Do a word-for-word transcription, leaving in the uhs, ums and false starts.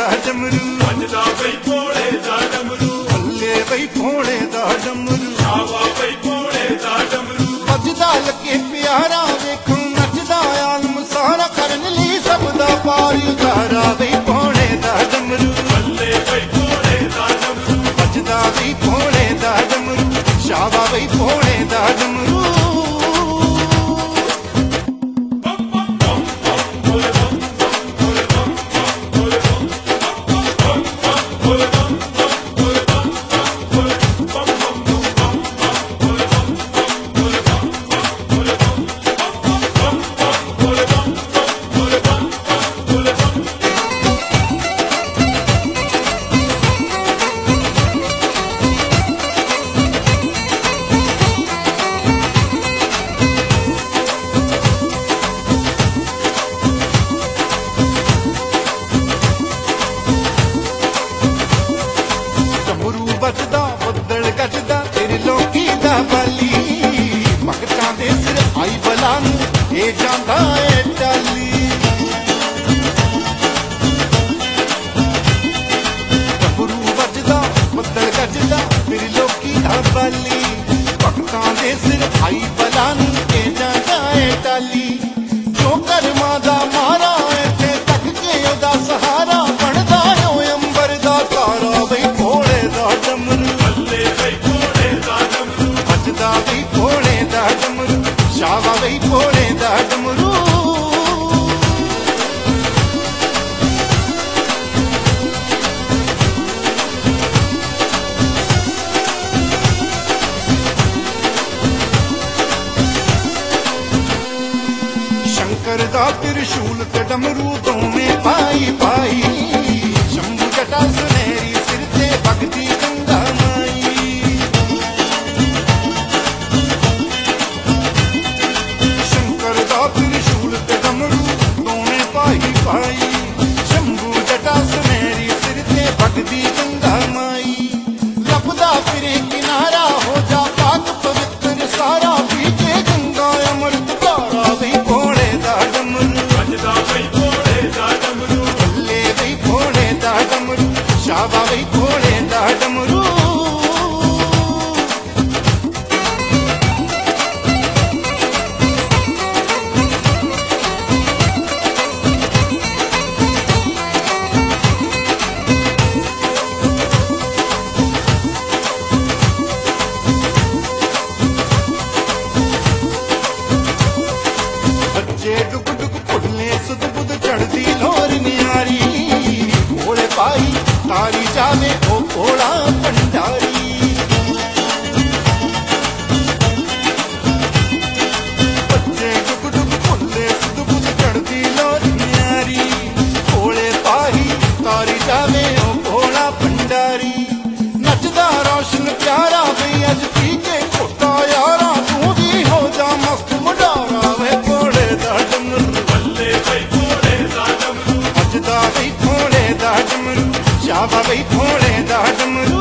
दा डमरू वजदा बई भोले दा डमरू भल्ले बई भोले दा डमरू शावा बई भोले दा डमरू वजदा लगे प्यारा देखो नचदा आलम सारा करन ली सब दा पार उतारा बई भोले दा डमरू भल्ले बई भोले दा डमरू वजदा बई भोले दा डमरू शावा बई भोले दा डमरू बजदा बदल गजदा तेरे लोकी दा बाली भगतां दे सिर आई बला नू ए जांदा ए टाली डमरू बजदा बदल गजदा तेरे लोकी दा बाली भगतां दे सिर आई बला नू ए जांदा ए टाली जो कर्मा दा मारा इत्थे तक के ओदा सहारा बनदा होए अंबर दा तारा बई भोले दा डमरू भल्ले बई भोले दा डमरू वजदा बई भोले दा डमरू शावा बई भोले दा डमरू शंकर दा त्रिशूल ते डमरू दोवें पाई पाई शंभू जटा सुनहरी सिर ते भगती गंगा माई शंकर दा त्रिशूल ते डमरू दोवें पाई पाई शंभू जटा सुनहरी सिर ते भगती गंगा माई लभदा फिरे किनारा हो जा पाक पवित्र सारा पीके गंगा अमृत धारा बई भोले दा डमरू वजदा बई भोले दा डमरू भल्ले बई भोले दा डमरू शावा बई भोले दा डमरू बच्चे डुग डुग फुल्ले सुध बुध चढ़दी लोर नियारी भोले पाई तारी जावे ओ भोला भंडारी बच्चे डुग डुग फुल्ले सुध बुध चढ़दी लोर नियारी भोले पाई तारी जावे ओ भोला भंडारी नचदा रोशन प्यारा बई अज पी के खोटा यारा तू भी हो जा मस्त मुडारा वे भोले दा डमरू भल्ले बई भोले दा डमरू वजदा बई भोले दा डमरू शावा बई भोले दा डमरू